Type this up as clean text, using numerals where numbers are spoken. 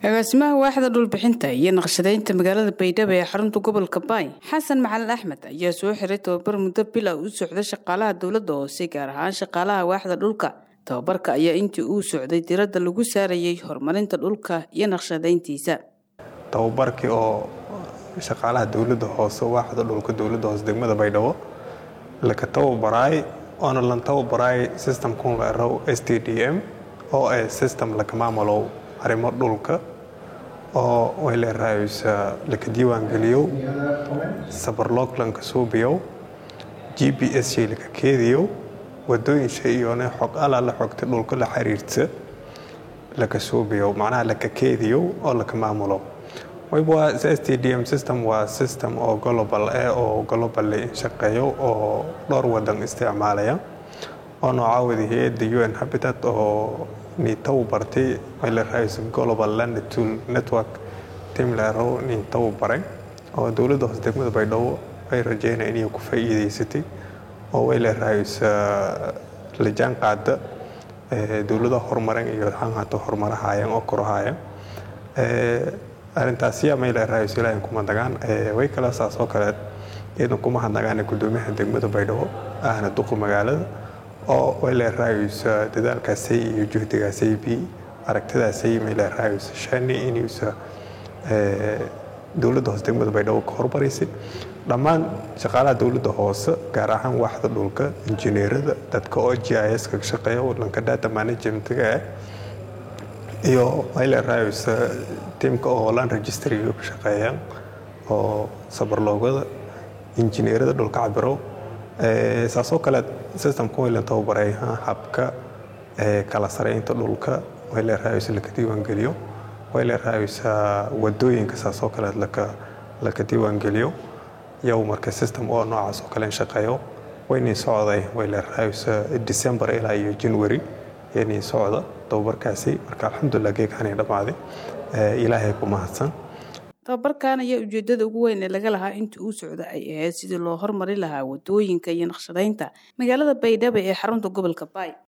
agaasimaha waaxda dhulbixinta iyo naqshadeynta magaalada Baydhabo ee xarunta gobolka Bay Xasan Macalin Axmed ayaa soo xiray tababar muddo bil ah u socday shaqaalaha dawladda hoose gaar ahaan shaqaalaha waaxda dhulka. Tababarka ayaa intii uu socday diiradda lagu saarayay horumarinta dhulka iyo naqshadeyntiisa. tababarkii oo shaqaalaha dawladda hoose waaxda dhulka dawladda hoose degmada Baydhabo la ka tababaray oo la tababaray system-ka la yiraahdo STDM oo ay system la ka maamulo arrimo dhulka oo way leeyahay la ka diiwaan geliyo sabarloog lanka suubiyo GPS la ka keediyo wadooyin shay'oona xog la xogta dhulka la xiriirta la ka suubiyo macnaha la ka keediyo oo la ka maamulo wayba STDM system waa system oo global oo global shaqeeyo oo dhowr wadan isticmaalaya oo noocaawadihi UN Habitat oo ni tababartay leeyahay global land tool network team leero ni tababaray oo dawladda hoose degmada Baydhabo ay rajeynayaan inay ku faa'iideysatay oo way leeyahay la jaan qaada dawladda horumarin iyo hanqato horumarahaayeen oo korahaya arintaasi ama leeyahay ilaahay kuma dagaan way kala saasoo kale inuu kuma hadnagaan gudoomiyaha degmada Baydhabo ahna duqa magaalada oo way leeyahay dadaalkaasi iyo juhdigaasi bi aragtidaasi ma leeyahay shani inuu dawladda hoose degmada Baydhabo ka hormarisay dhammaan shaqaalaha dawladda hoose gaar ahaan waaxda dhulka injineerada dadka oo GIS ka shaqeeya lanka data management-ka iyo ay leeyahay teamka oo land registry ka shaqeeya oo sabarloogada injineerada dhulka cabiro saasoo kale system-ka way la tababaray habka kala sareynta dhulka way leeyahay la ka diiwaan geliyo way leeyahay wadooyinka saasoo kale la ka diiwaan geliyo yow marka system oo noocaas oo kale shaqeeyo wayna socday way leeyahay December ilaa iyo January yani socda tababarkaasi marka alxamdulillah geekanay dhamaaday ilaahay ku mahadsan. tababarkan ayaa ujeedada ugu weyn ee laga lahaa intii uu socday ay ahayd sidii loo horumarin lahaa wadooyinka iyo naqshadeynta magaalada Baydhabo ee xarunta gobolka Bay.